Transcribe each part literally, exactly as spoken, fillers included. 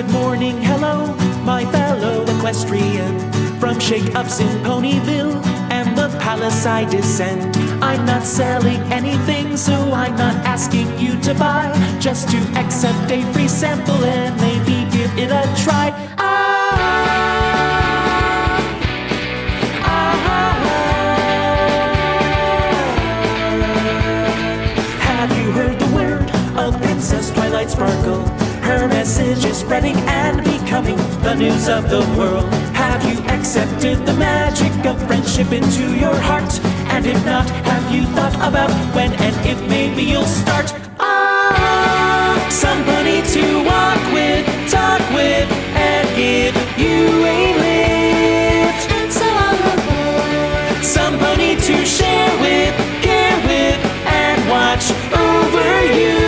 Good morning, hello, my fellow equestrian. From shake-ups in Ponyville and the palace I descend. I'm not selling anything, so I'm not asking you to buy. Just to accept a free sample and maybe give it a try. Ah, ah, ah. Have you heard the word of Princess Twilight Sparkle? Her message is spreading and becoming the news of the world. Have you accepted the magic of friendship into your heart? And if not, have you thought about when and if maybe you'll start? Ah, somebody to walk with, talk with, and give you a lift. And so on the board. Somebody to share with, care with, and watch over you.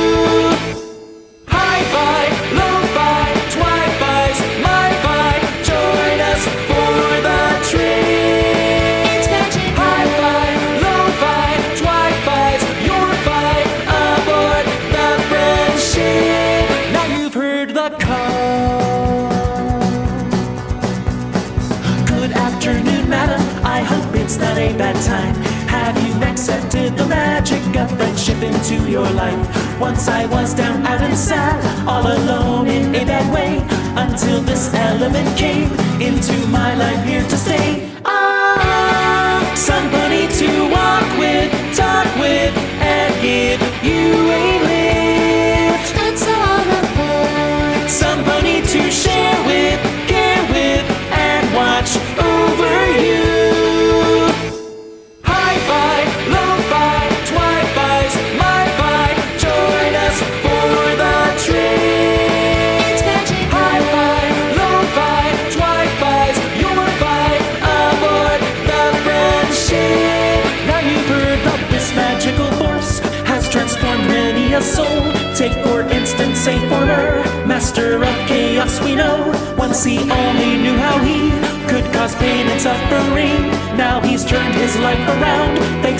It's not a bad time. Have you accepted the magic of friendship into your life? Once I was down, out and sad, all alone in a bad way, until this element came into my life, here to stay. Ah, somebody to walk with, talk with, and give you a lift. And so on the board. Somebody to share with, care with, and watch over you. A soul. Take for instance a former master of chaos we know. Once he only knew how he could cause pain and suffering. Now he's turned his life around. They